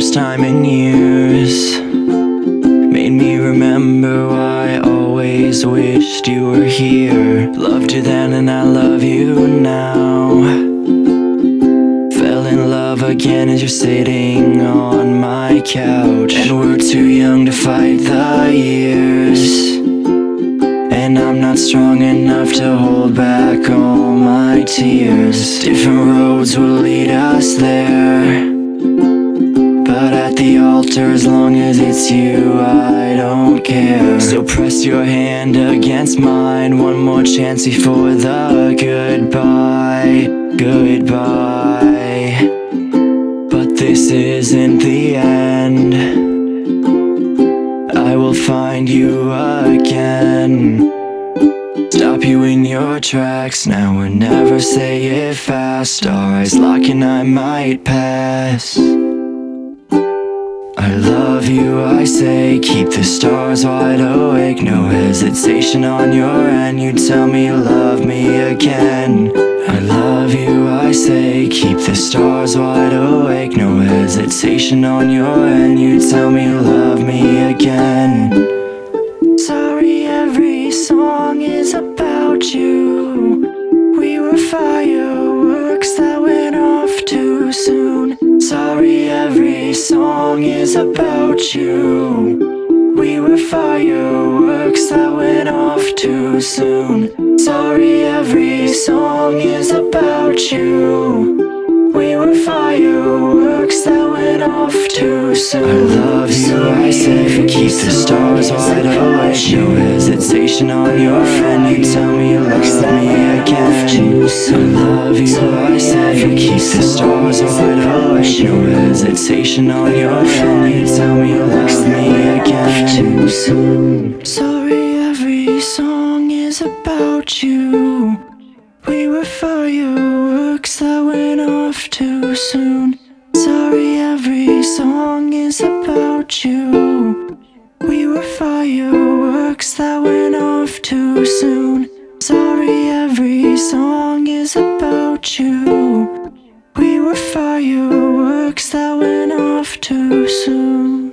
first time in years. Made me remember why I always wished you were here. Loved you then and I love you now. Fell in love again as you're sitting on my couch. And we're too young to fight the years. And I'm not strong enough to hold back all my tears. Different roads will lead us there, but at the altar, as long as it's you, I don't care. So press your hand against mine, one more chance before the goodbye, goodbye. But this isn't the end, I will find you again. Stop you in your tracks now or never say it fast. Our eyes lock and I might pass. I love you, I say, keep the stars wide awake. No hesitation on your end, you tell me you love me again. I love you, I say, keep the stars wide awake. No hesitation on your end, you tell me you love me again. Sorry, every song is about you. We were fireworks that went off too soon. Sorry, every song is about you. We were fireworks that went off too soon. Sorry, every song is about you. We were fireworks that went off too soon. I love you, I say, keep the stars wide awake. No hesitation on your end, you tell me you love me again. I love you, I say, keep the stars wide awake. No hesitation on your end, you tell me you love me again. Sorry, every song is about you. We were fireworks that went off too soon. Sorry, every song is about you. We were fireworks that went off too soon. Sorry, every song is about you. We were fireworks that went off too soon.